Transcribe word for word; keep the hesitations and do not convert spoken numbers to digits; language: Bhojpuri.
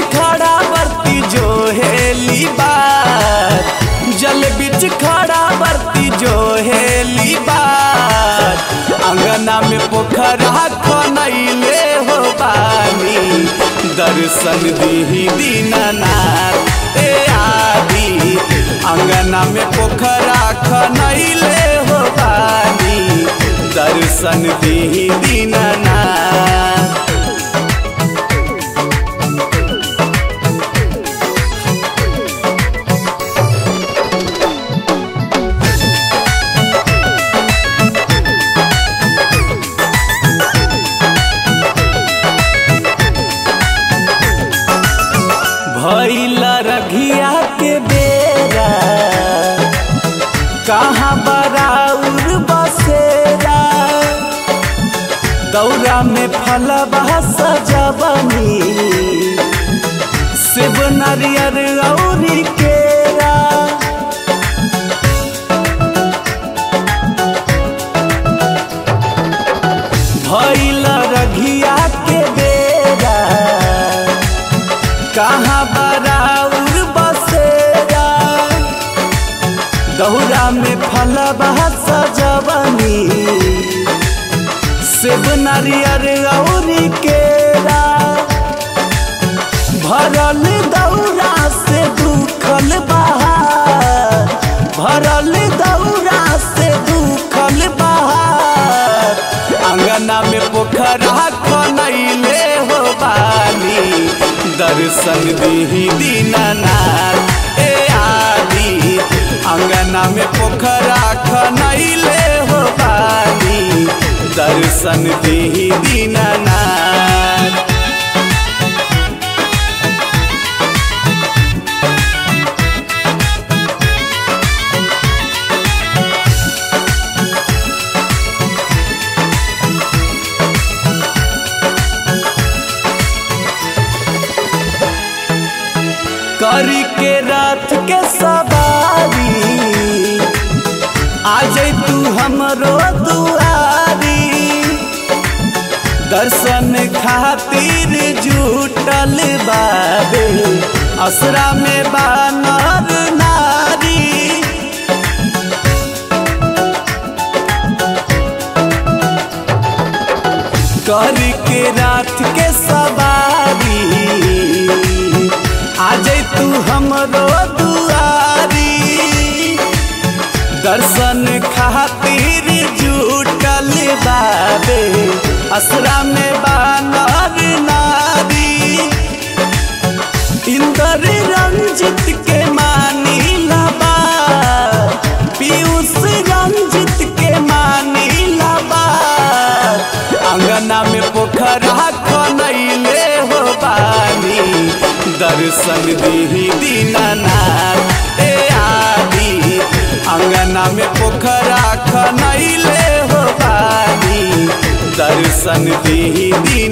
खड़ा बरती जो हेली बार, जल बिच खड़ा बरती जो हेली बार, अंगना में पोखरा खनैले हो बानी, दर्शन दीही दीनानाथ ए आदि। अंगना में पोखरा खनैले हो बानी, दर्शन दीही दीनानाथ। भइला रघिया के बेरा, कहाँ बराउर बसेरा, दौरा में फलबा सजबनी, सेब नारियर औरी केरा। भइला रघिया के बेरा, कहाँ बराउर बसेरा, दौरा में फलबा सजबनी, सेब नारियर औरी केरा। भरल दौरा से दुखल बहार, भरल दौरा से दुखल बहार, अंगना में पोखरा खनैले हो बानी, दर्शन दीही दीनानाथ ए आदि। अंगना में पोखरा खनैले हो बानी, दर्शन दीही दीनानाथ। करी के रात के सवारी, आ जाई तू हमरो दुआरी, दर्शन खातिर जुटल बाबे, असरा में बानर नारी। करी के रात के सवारी, आ जाई तू हमरो दुआरी, दर्शन खातिर जुटल बाबे, असरा में बानर नारी। इंद्र रंजित के मानी लबा, पीयूष रंजित के मानी लबा, अंगना में पोखरा खनैले हो बानी, दर्शन दीही दीनानाथ ए आदि। अंगना में पोखरा खनैले हो बानी, दर्शन दीही दीनानाथ।